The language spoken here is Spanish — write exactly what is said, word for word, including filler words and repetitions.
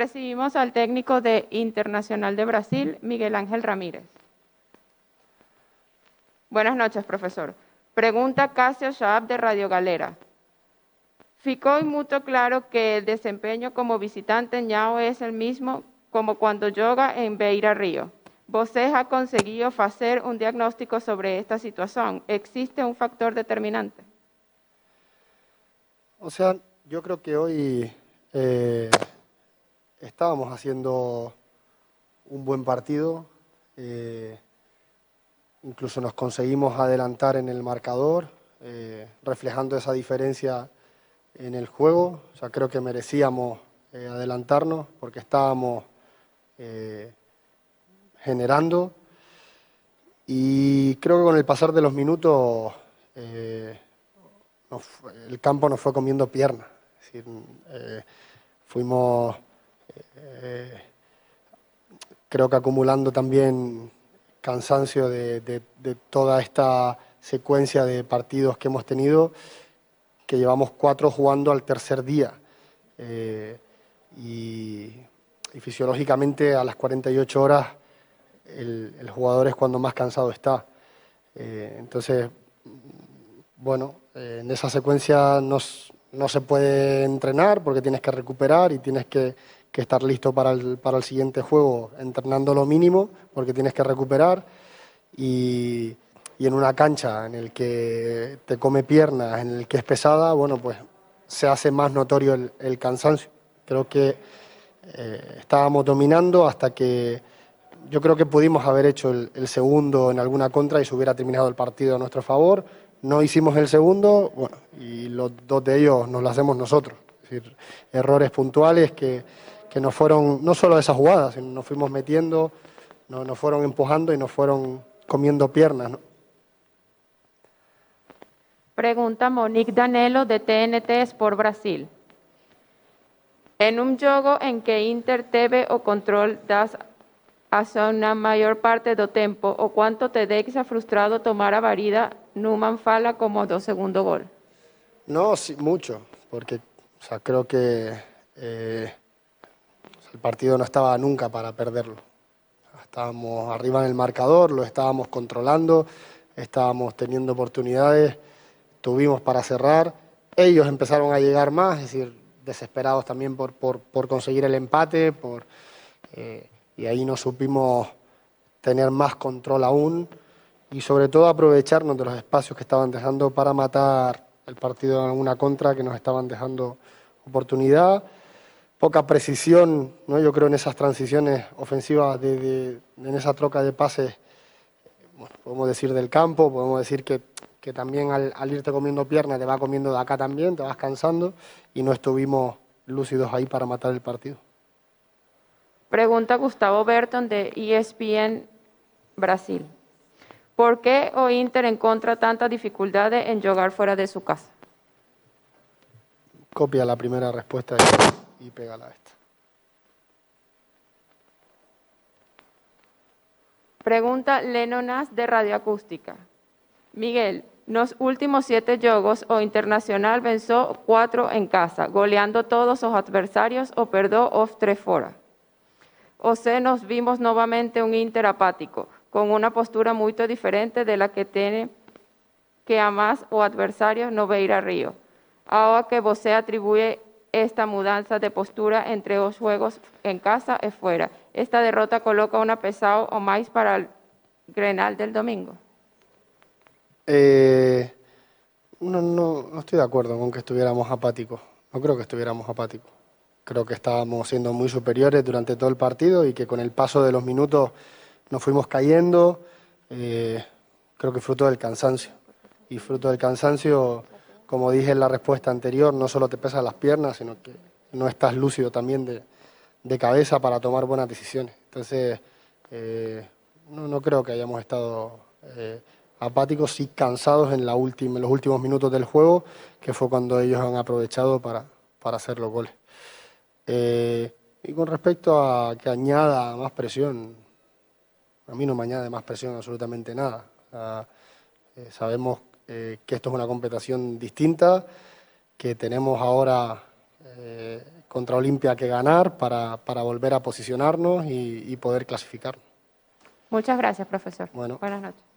Recibimos al técnico de Internacional de Brasil, Miguel Ángel Ramírez. Buenas noches, profesor. Pregunta Cássio Schaap de Radio Galera. Ficou muito claro que el desempeño como visitante en Nhau es el mismo como cuando joga en Beira Río. ¿Você ha conseguido hacer un diagnóstico sobre esta situación? ¿Existe un factor determinante? O sea, yo creo que hoy eh, estábamos haciendo un buen partido. Eh, incluso nos conseguimos adelantar en el marcador, eh, reflejando esa diferencia en el juego. O sea, creo que merecíamos eh, adelantarnos porque estábamos eh, generando. Y creo que con el pasar de los minutos eh, nos, el campo nos fue comiendo piernas. Es decir, eh, fuimos, eh, creo que acumulando también cansancio de, de, de toda esta secuencia de partidos que hemos tenido, que llevamos cuatro jugando al tercer día. Eh, y, y fisiológicamente a las cuarenta y ocho horas el, el jugador es cuando más cansado está. Eh, entonces, bueno, eh, en esa secuencia no, no se puede entrenar porque tienes que recuperar y tienes que, que estar listo para el, para el siguiente juego entrenando lo mínimo porque tienes que recuperar. Y, y en una cancha en el que te come piernas, en el que es pesada, bueno, pues se hace más notorio el, el cansancio. Creo que eh, estábamos dominando hasta que yo creo que pudimos haber hecho el, el segundo en alguna contra y se hubiera terminado el partido a nuestro favor. No hicimos el segundo, bueno, y los dos de ellos nos lo hacemos nosotros. Es decir, errores puntuales que, que nos fueron, no solo esas jugadas, sino nos fuimos metiendo, nos, nos fueron empujando y nos fueron comiendo piernas, ¿no? Pregunta Monique Danelo de T N T Sport Brasil. En un jogo en que Inter teve o control das ações na maior parte do tempo, o quanto te deixa frustrado tomar a varida numa fala como do segundo gol? No, sí, mucho, porque o sea, creo que eh, el partido no estaba nunca para perderlo. Estábamos arriba en el marcador, lo estábamos controlando, estábamos teniendo oportunidades, tuvimos para cerrar. Ellos empezaron a llegar más, es decir, desesperados también por, por, por conseguir el empate, por, eh, y ahí no supimos tener más control aún y sobre todo aprovecharnos de los espacios que estaban dejando para matar el partido en alguna contra que nos estaban dejando oportunidad. Poca precisión, ¿no? Yo creo en esas transiciones ofensivas, de, de, en esa troca de pases, bueno, podemos decir del campo, podemos decir que, que también al, al irte comiendo piernas te va comiendo de acá también, te vas cansando y no estuvimos lúcidos ahí para matar el partido. Pregunta Gustavo Berton de E S P N Brasil. ¿Por qué o Inter encontra tanta dificultad en jugar fuera de su casa? Copia la primera respuesta y, y pégala a esta. Pregunta Lenonas de Radioacústica. Miguel, nos últimos siete jogos o Internacional venció cuatro en casa, goleando todos los adversarios o perdió os tres fora. O sea, nos vimos nuevamente un Inter apático, con una postura muy diferente de la que tiene que además o adversario no Beira Río. Ahora que você atribuye esta mudanza de postura entre los juegos en casa y fuera, ¿esta derrota coloca una pesado o más para el Grenal del domingo? Eh, no, no, no estoy de acuerdo con que estuviéramos apáticos. No creo que estuviéramos apáticos. Creo que estábamos siendo muy superiores durante todo el partido y que con el paso de los minutos nos fuimos cayendo. Eh, creo que fruto del cansancio. Y fruto del cansancio, como dije en la respuesta anterior, no solo te pesan las piernas, sino que no estás lúcido también de, de cabeza para tomar buenas decisiones. Entonces, eh, no, no creo que hayamos estado eh, apáticos, sí cansados en, la última, en los últimos minutos del juego, que fue cuando ellos han aprovechado para, para hacer los goles. Eh, y con respecto a que añada más presión, a mí no me añade más presión absolutamente nada. O sea, eh, sabemos eh, que esto es una competición distinta, que tenemos ahora eh, contra Olimpia que ganar para, para volver a posicionarnos y, y poder clasificar. Muchas gracias, profesor. Bueno. Buenas noches.